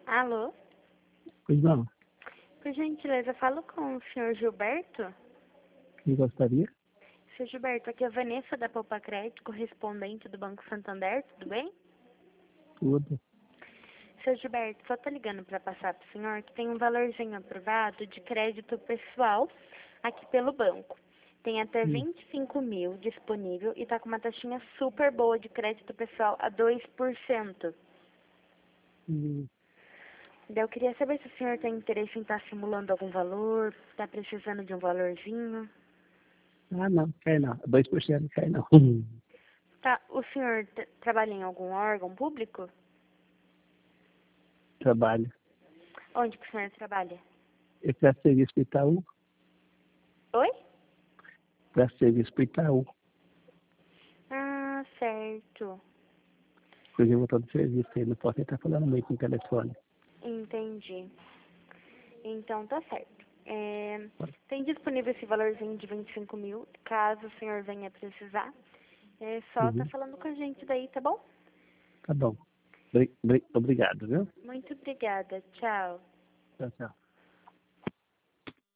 Alô? Pois não, Por gentileza, falo com o senhor Gilberto? quem gostaria? Senhor Gilberto, aqui é a Vanessa da Poupa Crédito, correspondente do Banco Santander, tudo bem? Tudo. Senhor Gilberto, só tô ligando para passar pro senhor que tem um valorzinho aprovado de crédito pessoal aqui pelo banco. Tem até Hum, 25 mil disponível e tá com uma taxinha super boa de crédito pessoal a 2%. hum. Daí eu queria saber se o senhor tem interesse em estar simulando algum valor, está precisando de um valorzinho. Ah, não, quer não. 2% não quer não. Tá, o senhor trabalha em algum órgão público? Trabalho. Onde que o senhor trabalha? Eu presto serviço para Itaú. Oi? Presto serviço para Itaú. Ah, certo. Inclusive, eu estou de serviço aí. Não posso nem estar falando muito no telefone. Entendi. Então tá certo. Tem disponível esse valorzinho de 25 mil, caso o senhor venha precisar. É só tá Uhum. falando com a gente daí, tá bom? Tá bom. Obrigado, viu? Muito obrigada. Tchau. Tchau, tchau.